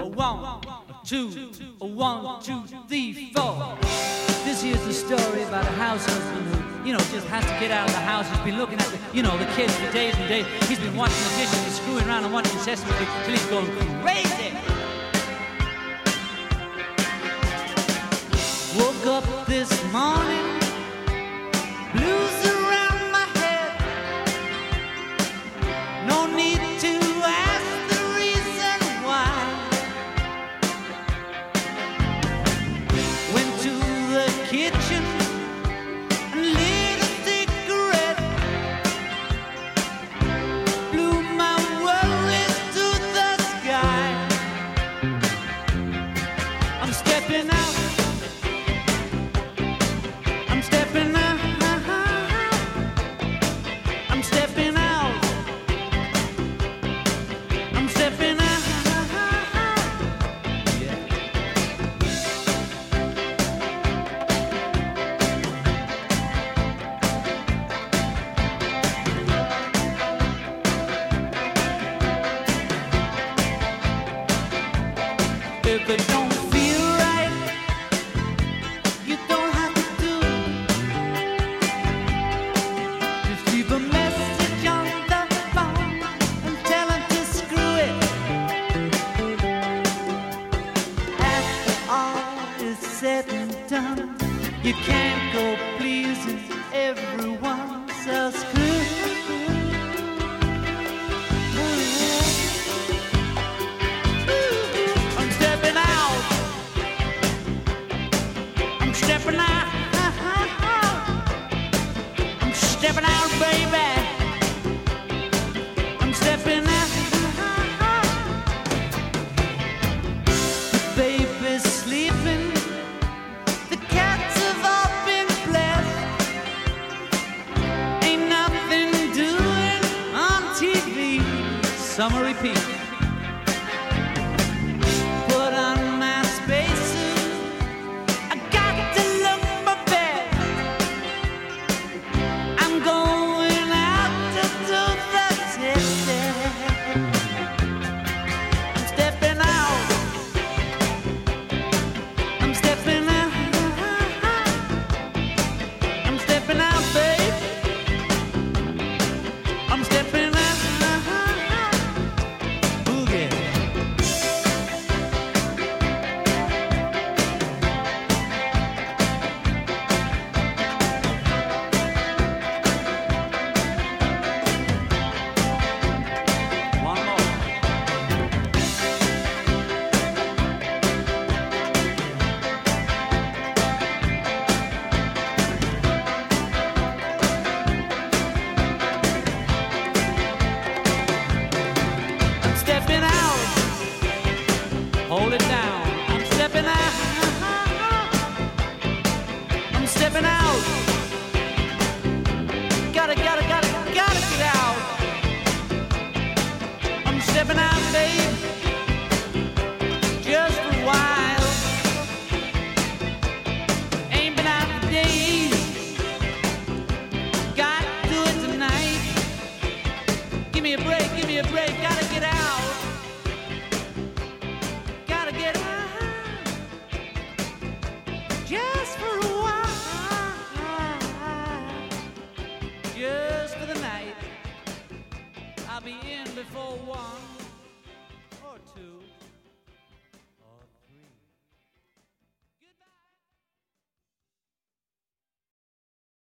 one, two, one, two, three, four. This here's the story about a house husband who, just has to get out of the house. He's been looking at the kids for days and days. He's been watching the dishes, he's screwing around and watching Sesame Street till he's going crazy. Woke up this morning, blues around my head. No need to ask the reason why. Went to the kitchen and lit a cigarette. Blew my worries to the sky. I'm stepping out. I'm stepping out. I'm stepping out. I'm stepping out. Yeah. If it don't feel right, you don't have to do. Just leave a message on the phone and tell him to screw it. After all is said and done, you can't go pleasing everyone, so screw it. I'm stepping out. I'm stepping out. I'm stepping out, baby. I'm stepping out. The baby's sleeping. The cats have all been blessed. Ain't nothing doing on TV. Summer repeat. Put on my spacesuit. I got to look my best. I'm going out to do the test. I'm stepping out. I'm stepping out. I'm stepping out, babe. I'm stepping out. Boogie. One more. I'm stepping out. Hold it down.